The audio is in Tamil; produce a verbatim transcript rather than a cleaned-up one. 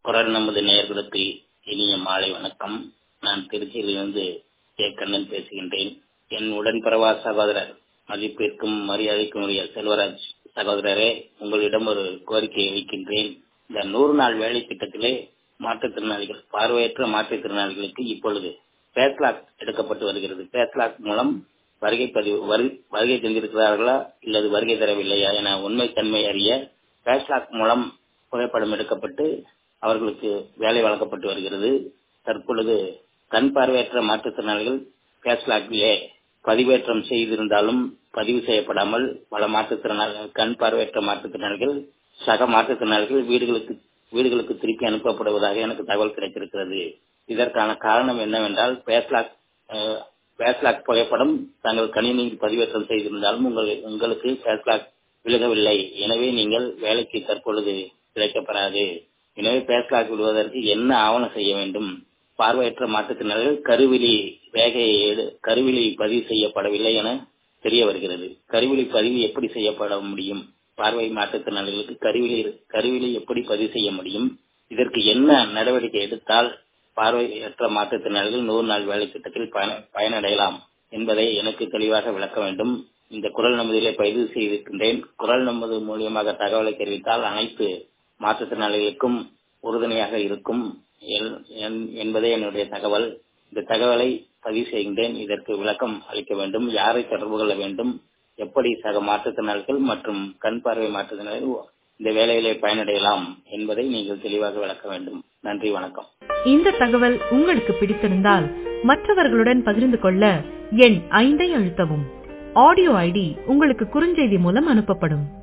குரல் நமது நேயர்களுக்கு இனிய மாலை வணக்கம். நான் திருச்சியிலிருந்து கே கண்ணன் பேசுகின்றேன். என் உடன்பிறவா சகோதரர் மதிப்பிற்கும் மரியாதைக்கும் உரிய செல்வராஜ் சகோதரரே, உங்களிடம் ஒரு கோரிக்கையை வைக்கின்றேன். இந்த நூறு நாள் வேலை திட்டத்திலே மாற்றுத்திறனாளிகள் பார்வையற்ற மாற்றுத்திறனாளிகளுக்கு இப்பொழுது பேஸ்லாக் எடுக்கப்பட்டு வருகிறது. பேஸ்லாக் மூலம் வருகை பதிவு வருகை தந்திருக்கிறார்களா இல்லது வருகை தரவில்லையா என உண்மை தன்மை அறிய பேஸ்லாக் மூலம் புகைப்படம் எடுக்கப்பட்டு அவர்களுக்கு வேலை வழங்கப்பட்டு வருகிறது. தற்பொழுது கண் பார்வையற்ற மாற்றுத்திறனாளிகள் பேஸ்லாக்கிலே பதிவேற்றம் செய்திருந்தாலும் பதிவு செய்யப்படாமல் பல மாற்றுத்திறனாளிகள் கண் பார்வையற்ற மாற்றுத்திறனாளிகள் சக மாற்றுத்திறனாளிகள் வீடுகளுக்கு வீடுகளுக்கு திருப்பி அனுப்பப்படுவதாக எனக்கு தகவல் கிடைத்திருக்கிறது. இதற்கான காரணம் என்னவென்றால் பேஸ்லாக் பேஸ்லாக் புகைப்படம் தாங்கள் கணினியில் பதிவேற்றம் செய்திருந்தாலும் உங்கள் உங்களுக்கு பேஸ்லாக் விலகவில்லை. எனவே நீங்கள் வேலைக்கு தற்பொழுது கிடைக்கப்பெறாது. எனவே பேஸ்லாக் விடுவதற்கு என்ன ஆவணம் செய்ய வேண்டும்? பார்வையற்ற மாற்றுத்திறனாளிகள் கருவிழி ரேகையை கருவிழி பதிவு செய்யப்படவில்லை என தெரிய வருகிறது. கருவிழி பதிவு எப்படி செய்யப்பட முடியும்? பார்வை மாற்றுத்திறனாளிகளுக்கு கருவிழி கருவிழி எப்படி பதிவு செய்ய முடியும்? இதற்கு என்ன நடவடிக்கை எடுத்தால் பார்வையற்ற மாற்றுத்திறனாளிகள் நூறு நாள் வேலை திட்டத்தில் பயனடையலாம் என்பதை எனக்கு தெளிவாக விளக்க வேண்டும். இந்த குரல் நமதிலே பதிவு செய்திருக்கின்றேன். குரல் நமது மூலியமாக தகவலை தெரிவித்தால் அனைத்து மாற்றுத்திறனாளிகளுக்கும் உறுதுணையாக இருக்கும் என்பதே என்னுடைய தகவல். இந்த தகவலை பதிவு செய்கின்றேன். இதற்கு விளக்கம் அளிக்க வேண்டும். யாரை தொடர்பு கொள்ள வேண்டும்? எப்படி சக மாற்றுத்திறனாளிகள் மற்றும் கண் பார்வை மாற்றுத்திறனாளிகள் இந்த வேலையிலே பயனடையலாம் என்பதை நீங்கள் தெளிவாக விளக்க வேண்டும். நன்றி, வணக்கம். இந்த தகவல் உங்களுக்கு பிடித்திருந்தால் மற்றவர்களுடன் பகிர்ந்து கொள்ள எண் ஐந்தை அழுத்தவும். ஆடியோ ஐடி உங்களுக்கு குறுஞ்செய்தி மூலம் அனுப்பப்படும்.